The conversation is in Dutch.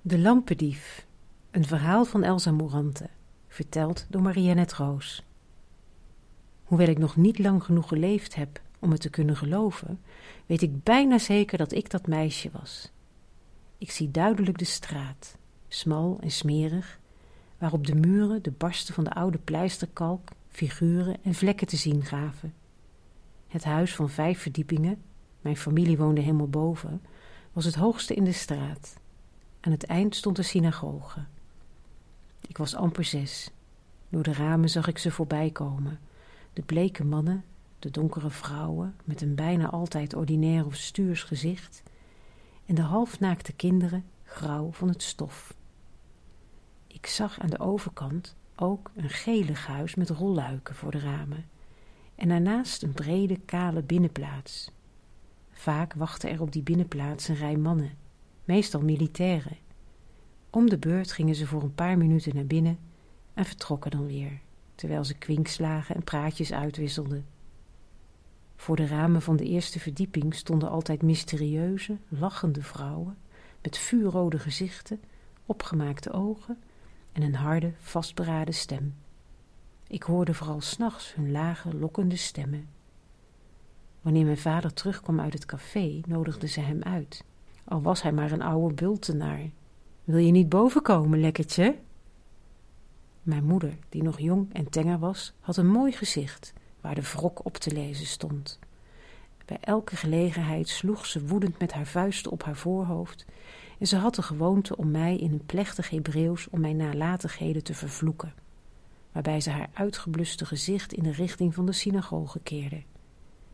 De lampendief, een verhaal van Elsa Morante, verteld door Marianne Roos. Hoewel ik nog niet lang genoeg geleefd heb om het te kunnen geloven, weet ik bijna zeker dat ik dat meisje was. Ik zie duidelijk de straat, smal en smerig, waar op de muren de barsten van de oude pleisterkalk figuren en vlekken te zien gaven. Het huis van 5 verdiepingen, mijn familie woonde helemaal boven, was het hoogste in de straat. Aan het eind stond de synagoge. Ik was amper 6. Door de ramen zag ik ze voorbij komen. De bleke mannen, de donkere vrouwen met een bijna altijd ordinair of stuurs gezicht en de halfnaakte kinderen grauw van het stof. Ik zag aan de overkant ook een gelig huis met rolluiken voor de ramen en daarnaast een brede, kale binnenplaats. Vaak wachtte er op die binnenplaats een rij mannen, meestal militairen. Om de beurt gingen ze voor een paar minuten naar binnen en vertrokken dan weer, terwijl ze kwinkslagen en praatjes uitwisselden. Voor de ramen van de eerste verdieping stonden altijd mysterieuze, lachende vrouwen met vuurrode gezichten, opgemaakte ogen en een harde, vastberaden stem. Ik hoorde vooral 's nachts hun lage, lokkende stemmen. Wanneer mijn vader terugkwam uit het café, nodigden ze hem uit, al was hij maar een oude bultenaar. Wil je niet boven komen, lekkertje? Mijn moeder, die nog jong en tenger was, had een mooi gezicht, waar de wrok op te lezen stond. Bij elke gelegenheid sloeg ze woedend met haar vuisten op haar voorhoofd en ze had de gewoonte om mij in een plechtig Hebreeuws om mijn nalatigheden te vervloeken, waarbij ze haar uitgebluste gezicht in de richting van de synagoge keerde.